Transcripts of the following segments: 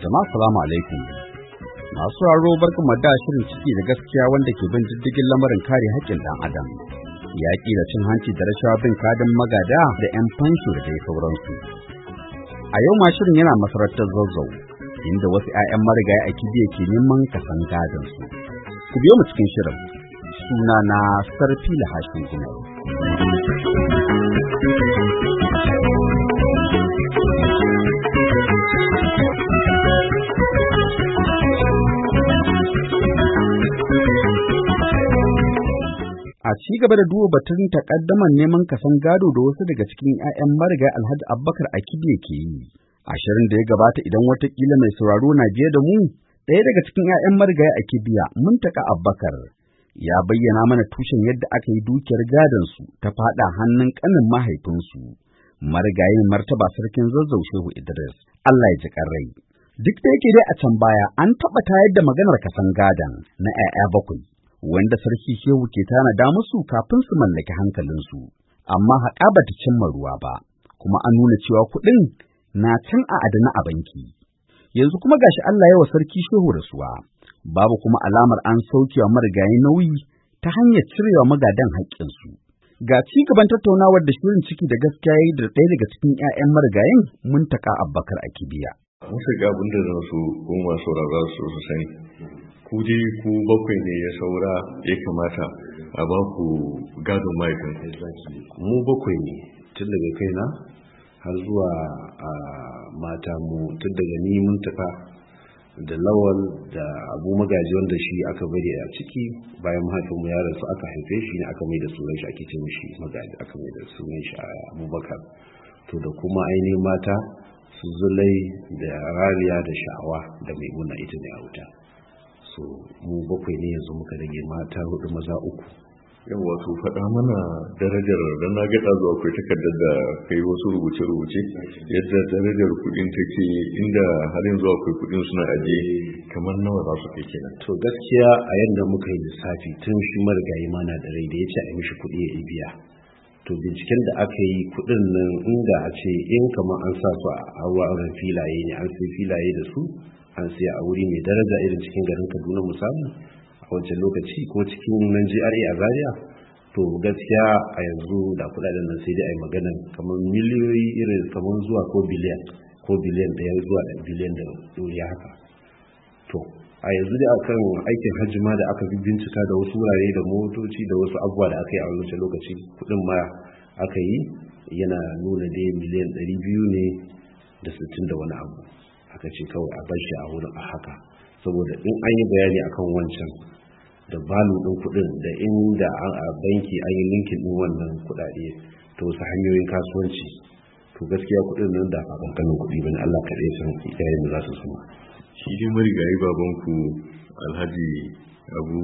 Jama'a salamu alaikum. Masu raro barkan da shirin ciki da gaskiya wanda ke bin diddigin lamarin kare haƙƙin ɗan adam. Yaƙi da cin hanci da rashawa bin kadin magada da 'yan fansho da dai sauransu. A yau ma shirin yana masarautar Zazzau, inda wasu 'ya'yan marigayi a Kibiya ke neman kasan gadon su. Ku biyo mu cikin shirin. Suna na Sarfila Hashin Gumel. A ci gaba da duba batun takaddaman neman kasan gado da wasu daga cikin 'ya'yan marigayi Alhaji Abubakar Akibiya ke yi. A shirin da ya gabata idan watakila mai sauraro na biye da mu, ɗaya daga cikin 'ya'yan marigayi Akibiya, Muntaka Abubakar, ya bayyana mana tushen yadda aka yi dukiyar gadonsu ta faɗa hannun ƙanin mahaifinsu, marigayin martaba sarkin Zazzau Shehu Idris, Allah ya ji rai. Duk da yake dai a can baya an taɓa tayar da maganar kasan gadon na 'ya'ya bakwai, wanda sarki Shehu ke tanada musu kafin su mallaki hankalinsu, amma haƙa ba ta cimma ruwa ba, kuma an nuna cewa kuɗin na can a adana a banki. Yanzu kuma gashi Allah ya wa sarki Shehu rasuwa, babu kuma alamar an saukewa marigayi nauyi ta hanyar cirewa magadan haƙƙinsu. Ga ci gaban tattaunawar da shirin ciki da gaskiya yi da ɗaya daga cikin 'ya'yan marigayin Muntaka Abubakar Akibiya. Musu ga abin da zan so kuma saurara su sani. Ku dai ku bakwai ne ya saura ya kamata a ba ku gadon mahaifin. Mu bakwai ne tun daga kaina har zuwa mata mu, tun daga ni Muntaka da Lawal da Abu Magaji wanda shi aka bari a ciki bayan mahaifinmu ya rasu aka haife shi ne aka mai da sunan shi ake ce mishi Magaji, aka mai da sunan shi Abubakar. To da kuma ainihin mata su Zulai da Rariya da Sha'awa da Maimuna ita ne a wuta. So mu bakwai ne yanzu muka rage, mata hudu maza uku. Yan wato faɗa mana darajar, don na gaɗa zuwa kai takardar da kai wasu rubuce-rubuce yadda darajar kuɗin take, inda har yanzu akwai kuɗin suna aje kamar nawa za su kai kenan. To gaskiya a yadda muka yi lissafi tun shi marigayi mana da rai da ya ce a mishi kuɗi ya biya. To binciken da aka yi kuɗin nan inda a ce in kamar an sa su a wurin filaye ne, an sai filaye da su an siya a wuri mai daraja irin cikin garin Kaduna misali a wancan lokaci, ko cikin nan GRA a Zaria, to gaskiya a yanzu da kudaden nan sai dai a yi maganar kamar miliyoyi irin kamar zuwa ko biliyan ɗaya zuwa biliyan da doriya haka. To a yanzu dai akan aikin hajji ma da aka bincika da wasu wurare da motoci da wasu abubuwa da aka yi a wancan lokaci, kudin ma aka yi yana nuna dai miliyan 200 ne da 60 da wani abu. Aka ce kawai a bar shi a wurin a haka, saboda in an yi bayani akan wancan da balu ɗin kuɗin da inda a banki an yi linkin ɗin wannan kuɗaɗe ta wasu hanyoyin kasuwanci, to gaskiya kuɗin nan da ba kankanin kuɗi bane, Allah kaɗai san iyayen da za su suma. Shi dai marigayi babanku Alhaji Abu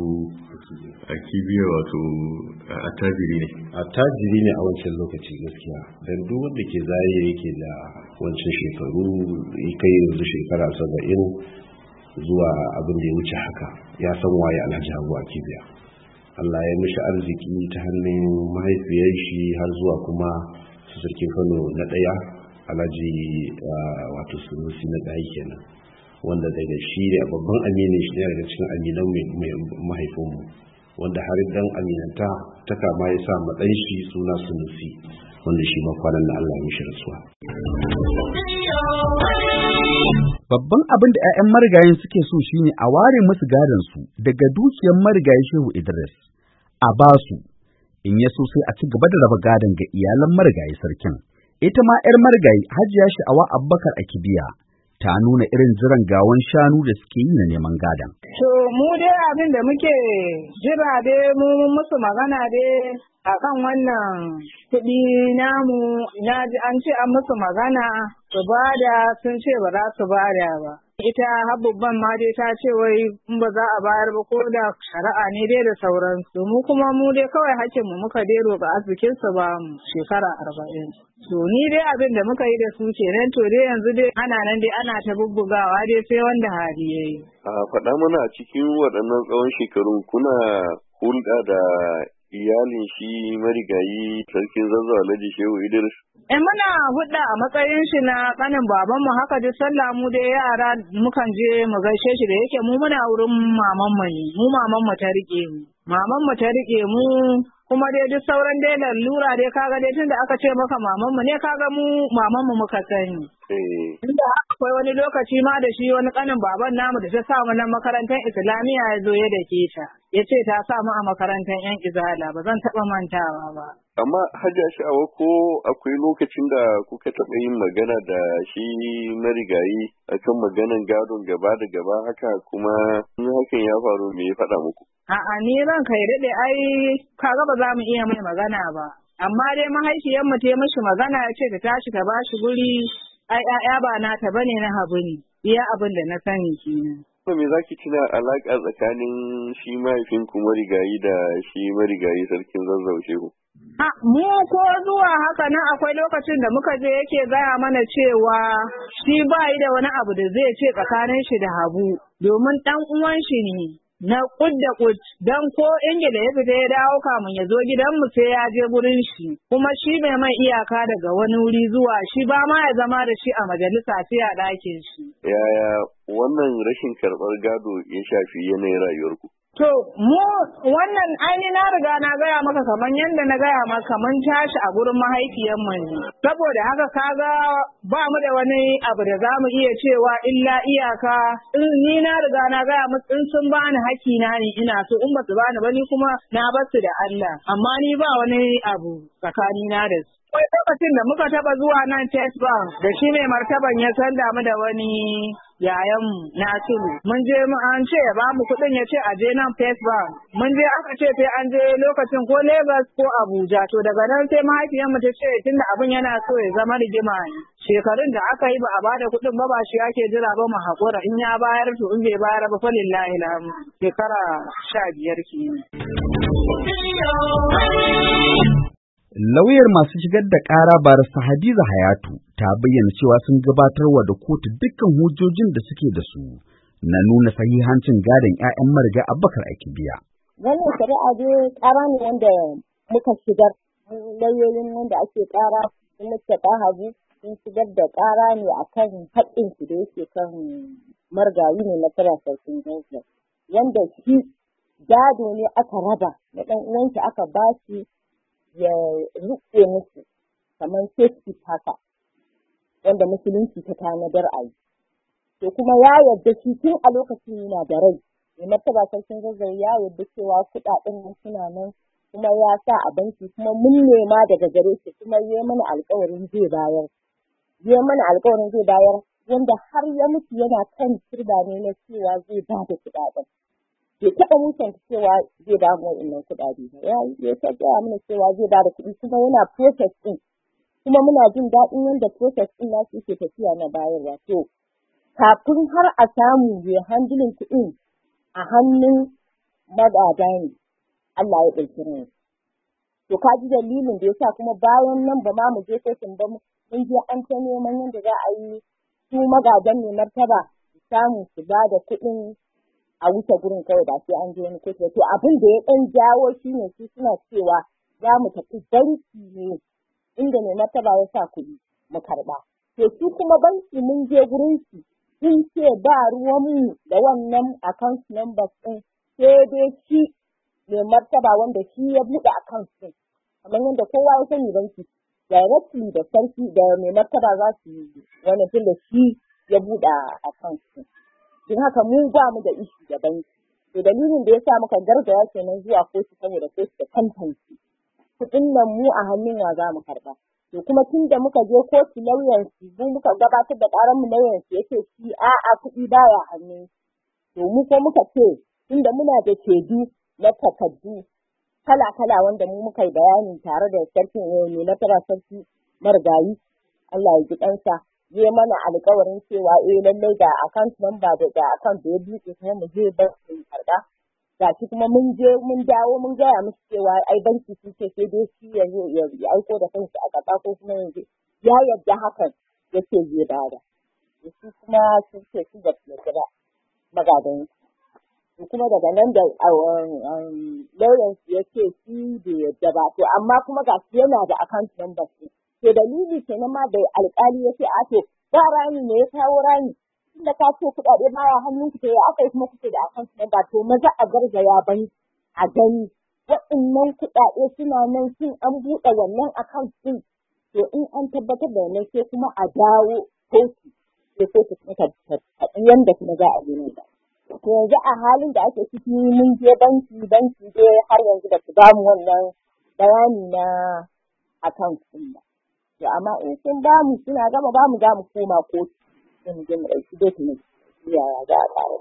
Akibiya wato attajiri ne. Attajiri ne a wancan lokaci gaskiya, dan duk wanda ke zaye yake da wancan shekaru kai yanzu shekara 70 zuwa abin da ya wuce haka ya san waye Alhaji Abu Akibiya. Allah ya mishi arziki ta hannun mahaifiyar shi har zuwa kuma su sarkin Kano na ɗaya Alhaji wato Sunusi na ɗaya kenan, wanda daga shi ne babban aminin shi ne daga cikin aminan mahaifinmu, wanda har dan aminanta ta kama ya sa matsayin shi suna Sunusi, wanda shi ma kwanan na Allah ya mishi rasuwa. Babban abin da 'ya'yan marigayin suke so shine a ware musu gadon su daga dukiyar marigayi Shehu Idris, a basu, in ya so sai a ci gaba da raba gadon ga iyalan marigayi sarkin. Ita ma 'yar marigayi Hajiya Sha'awa Abubakar Akibiya ta nuna irin jiran gawan shanu da suke yi na neman gadon. To mu dai abin da muke jira dai mu musu magana dai akan wannan kuɗi namu, na ji an ce an musu magana su bada, sun ce ba za su bada ba. Ita habubban ma dai ta ce wai in ba za a bayar ba ko da shari'a ne dai da sauransu. Mu kuma mu dai kawai hakkinmu muka dai roƙa arzikin su ba mu shekara 40. To ni dai abin da muka yi da su kenan, to dai yanzu dai ana nan dai ana ta bubbugawa dai sai wanda hali ya yi. A faɗa mana a cikin waɗannan tsawon shekaru kuna hulɗa da iyalin shi marigayi sarkin Zazzau Alhaji Shehu Idris? Muna hudda a matsayin shi na kanin babanmu haka duk sallah mu dai yara mukan je mu gaishe shi da yake mu muna wurin mamanmu ne, mu mamanmu ta rike mu. Mamanmu ta rike mu kuma dai duk sauran dai lalura dai kaga dai tunda aka ce maka mamanmu ne kaga mu mamanmu muka sani. Inda akwai wani lokaci ma da shi wani kanin baban namu da ta sa mu nan makarantar Islamiyya ya zo ya dake ta. Ya ce ta sa mu a makarantar 'yan Izala ba zan taɓa mantawa ba. Amma Hajiya Sha'awa ko akwai lokacin da kuka taɓa yin magana da shi marigayi akan maganan gadon gaba da gaba haka kuma in hakan ya faru me ya faɗa muku? A'a ni ranka ya daɗe ai kaga ba za mu iya mai magana ba. Amma dai mahaifiyar mu ta yi mishi magana ya ce ta tashi ta bashi guri ai ƴaƴa ba nata bane na habu ne. Iya abin da na sani kenan. To me zaki tuna alaƙa tsakanin shi mahaifinku marigayi da shi marigayi sarkin Zazzau Shehu? Mu ko zuwa haka nan akwai lokacin da muka je yake gaya mana cewa shi ba yi da wani abu da zai ce tsakanin shi da Habu domin ɗan uwan shi ne na kud da kud dan ko Ingila ya fita ya dawo kamun ya zo gidanmu sai ya je gurin shi kuma shi bai mai iyaka daga wani wuri zuwa shi ba ma ya zama da shi a majalisa sai a ɗakin shi. Yaya wannan rashin karɓar gado ya shafi yanayin rayuwarku? To, mu wannan aini na riga na gaya maka kaman yadda na gaya maka kaman tashi a gurin mahaifiyarmu ne. Saboda haka kaga ba mu da wani abu da za mu iya cewa illa iyaka ni na riga na gaya musu in sun bani hakina ne ina so in ba su bani ba ni kuma na bar su da Allah. Amma ni ba wani abu tsakanina da su. Akwai lokacin da muka taba zuwa nan Chase Bank da shi mai martaban ya sanda mu da wani yayanmu Nasiru. Mun je an ce ya bamu kuɗin ya ce a je nan Chase Bank. Mun je aka ce sai an je lokacin ko Lagos ko Abuja. To daga nan sai mahaifiyarmu ta ce tunda abin yana so ya zama rigima ne. Shekarun da aka yi ba a bada kuɗin ba shi ake jira ba mu haƙura in ya bayar to in bai bayar ba fa lillahi alhamdu. Shekara 15 kenan. Lauyar masu shigar da ƙara barista Hadiza Hayatu ta bayyana cewa sun gabatarwa da kotu dukkan hujjojin da suke da su na nuna sahihancin gadon 'ya'yan mariga Abubakar Akibiya. Wannan shari'a dai ƙara ne wanda muka shigar lauyoyin wanda ake ƙara sun Mustapha Habu sun shigar da ƙara ne akan haƙƙin su da yake kan marigayi ne na sarkin Zazzau wanda shi gado ne aka raba na ɗan uwansa aka ba shi ya rufe musu kamar safety haka wanda musulunci ta tanadar a yi. To kuma ya yarda shi tun a lokacin yana da rai, mai martaba sarkin Zazzau ya yarda cewa kuɗaɗen nan suna nan kuma ya sa a banki kuma mun nema daga gare shi kuma ya mana alƙawarin zai bayar. Ya mana alƙawarin zai bayar wanda har ya mutu yana kan turba ne na cewa zai ba da kuɗaɗen. Bai taɓa musanta cewa zai ba mu wa'innan kuɗaɗe ba. Ya ta gaya mana cewa zai ba da kuɗi kuma yana process ɗin. Kuma muna jin daɗin yadda process ɗin nasu yake tafiya na bayarwa. To, kafin har a samu ya handling kuɗin a hannun magada ne, Allah ya ɗauki rai. To, ka ji dalilin da ya sa kuma bayan nan ba ma mu je kotun ba mun je an ta neman yadda za a yi su magadan mai martaba su samu su ba da kuɗin a wuce gurin kawai ba sai an je wani kotu. To abin da ya ɗan jawo shi ne su suna cewa za mu tafi banki ne inda mai martaba ya sa kuɗi mu karɓa. To su kuma banki mun je gurin su sun ce ba ruwanmu da wannan account numbers ɗin sai dai shi mai martaba wanda shi ya buɗe account ɗin. Kamar yadda kowa ya sani banki directly da sarki da mai martaba za su yi wani tun da shi ya buɗe account ɗin. Don haka mu ba mu da ishi da banki. To dalilin da ya sa muka gargaya kenan zuwa kotu saboda kotu da tantance. Kuɗin nan mu a hannun wa za mu karɓa. To kuma tun da muka je kotu lauyansu mu muka gabatar da ƙarar mu lauyansu yake shi a'a kuɗi baya hannun. To mu ko muka ce tunda muna da shaidu na takardu kala-kala wanda mu muka yi bayani tare da sarkin ne na tara sarki marigayi Allah ya ji ɗansa. Je mana alƙawarin cewa lallai ga account number da account da ya buɗe kuma mu je banki mu karɓa. Ga shi kuma mun je mun dawo mun gaya musu cewa ai banki sun ce sai dai shi ya zo ya aiko da kansa a karɓa ko kuma yanzu ya yarda hakan yake zai bada. Su kuma sun ce su ba su yarda ba magadan. Kuma daga nan da lauyan su ya ce shi bai yadda ba, to amma kuma ga shi yana da account number su. To dalili kenan ma da alƙali ya ce a to ba rami ne ya kawo rami. Tunda ka ce kuɗaɗe baya hannun ku, to ya aka yi kuma kuke da account number, to maza a garzaya banki a gani waɗannan kuɗaɗe suna nan shin an buɗe wannan account ɗin. To in an tabbatar da wannan sai kuma a dawo kotu, sai kotu kuma ta yanda kuma za a yi nan ba. To yanzu a halin da ake ciki mun je banki dai har yanzu da su bamu wannan bayani na account ɗin ba. To amma in sun bamu suna gama bamu za mu koma kotu sai mu je mu ɗauki document yaya za a ƙara.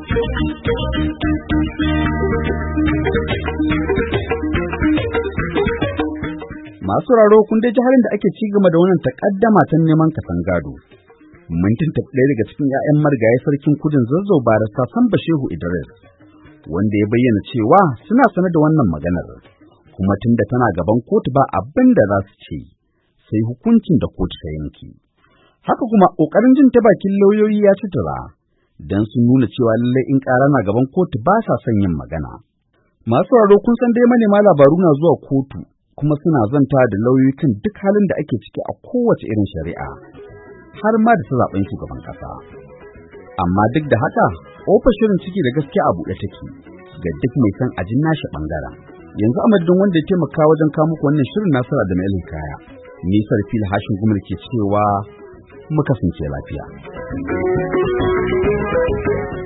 Masu raro kun dai ji halin da ake ci gaba da wannan takaddama ta neman kasan gado. Mun tuntuɓi ɗaya daga cikin 'ya'yan marigayi sarkin kudin Zazzau barista Samba Shehu Idris, wanda ya bayyana cewa suna sanar da wannan maganar, kuma tunda tana gaban kotu ba abin da za su ce sai hukuncin da kotu ta yanke. Haka kuma ƙoƙarin jin ta bakin lauyoyi ya ci tura, don sun nuna cewa lallai in ƙara na gaban kotu ba sa son yin magana. Masu raro kun san dai manema labaru na zuwa kotu kuma suna zanta da lauyoyi kan duk halin da ake ciki a kowace irin shari'a, har ma da ta zaɓen shugaban ƙasa. Amma duk da haka, ƙofar shirin ciki da gaskiya a buɗe take ga duk mai son ajin nashi ɓangaren. Yanzu a madadin wanda ya taimaka wajen kawo muku wannan shirin Nasiru da Mai Kaya, ni Sarfil Hashin Gumar ke cewa mu kasance lafiya.